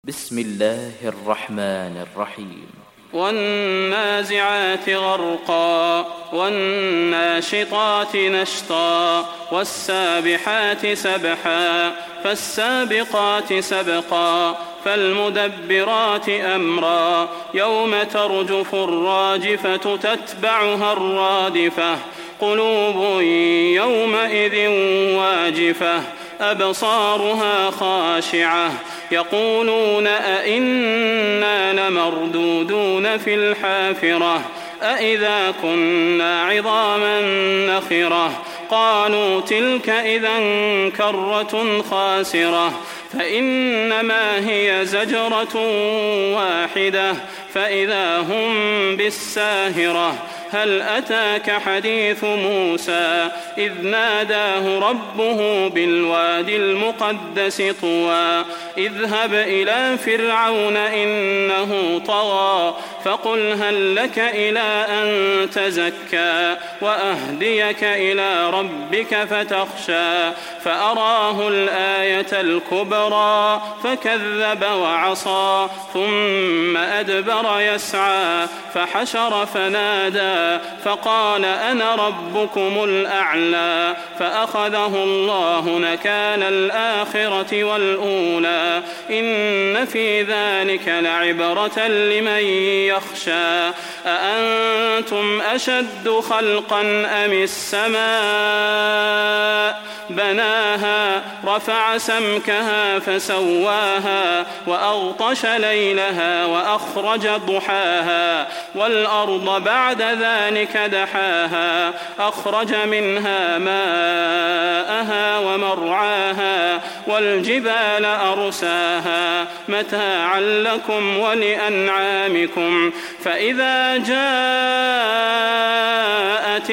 بسم الله الرحمن الرحيم والنازعات غرقا والناشطات نشطا والسابحات سبحا فالسابقات سبقا فالمدبرات أمرا يوم ترجف الراجفة تتبعها الرادفة قلوب يومئذ واجفة أبصارها خاشعة يقولون أئنا لمردودون في الحافرة أئذا كنا عظاما نخرة قالوا تلك إذا كرة خاسرة فإنما هي زجرة واحدة فإذا هم بالساهرة هل أتاك حديث موسى إذ ناداه ربه بالوادي المقدس طوى اذهب إلى فرعون إنه طغى فقل هل لك إلى أن تزكى وأهديك إلى ربك فتخشى فأراه الآية الكبرى فكذب وعصى ثم أدبر يسعى فحشر فنادى فقال أنا ربكم الأعلى فأخذه الله نكال الآخرة والأولى إن في ذلك لعبرة لمن يخشى أأنتم أشد خلقا أم السماء بناها رفع سمكها فسواها وأغطش ليلها وأخرج ضحاها والأرض بعد ذلك دحاها أخرج منها ماءها ومرعاها والجبال أرساها متاعا لكم ولأنعامكم فإذا جاءت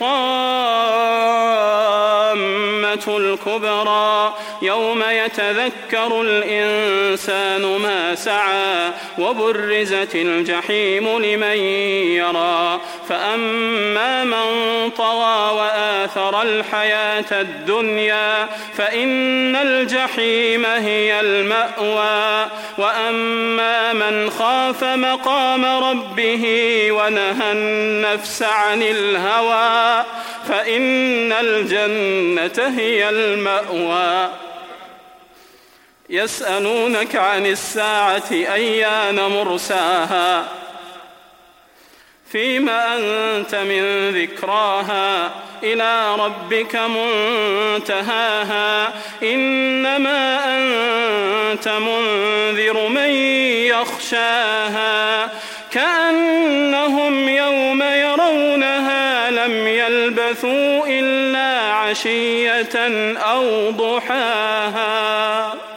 الطامة الكبرى يوم يتذكر الإنسان ما سعى وبرزت الجحيم لمن يرى فأما من طغى وآثر الحياة الدنيا فإن الجحيم هي المأوى وأما من خاف مقام ربه ونهى النفس عن الهوى فإن الجنة هي المأوى يسألونك عن الساعة أيان مرساها فيما أنت من ذكراها إلى ربك منتهاها إنما أنت منذر من يخشاها كأنهم يوم يرونها لم يلبثوا إلا عشية أو ضحاها.